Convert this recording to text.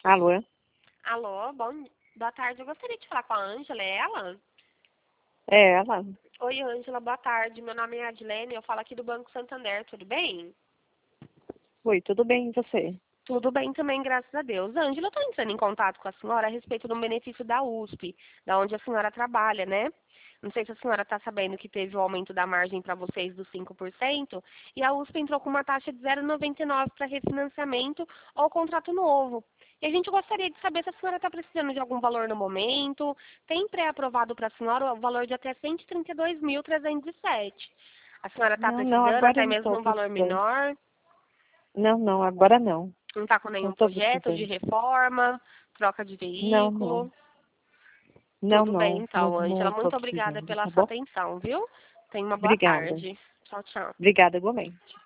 Alô? Alô, boa tarde. Eu gostaria de falar com a Ângela, é ela? É ela? Oi, Ângela, boa tarde. Meu nome é Adilene, eu falo aqui do Banco Santander, tudo bem? Oi, tudo bem e você? Tudo bem também, graças a Deus. Ângela, eu estou entrando em contato com a senhora a respeito do benefício da USP, da onde a senhora trabalha, né? Não sei se a senhora está sabendo que teve o aumento da margem para vocês dos 5% e a USP entrou com uma taxa de 0,99 para refinanciamento ou contrato novo. E a gente gostaria de saber se a senhora está precisando de algum valor no momento. Tem pré-aprovado para a senhora o valor de até 132.307. A senhora está Não, não, precisando, agora até eu não mesmo estou um valor precisando. menor? Não, não, agora não. Não está com Não nenhum estou projeto de precisando. reforma, troca de Não, não. veículo? Não, Tudo bem, não, não, então, não Ângela. estou Muito obrigada precisando, pela tá sua bom? atenção, viu? Tenha uma boa Obrigada. tarde. Tchau, tchau. Obrigada igualmente.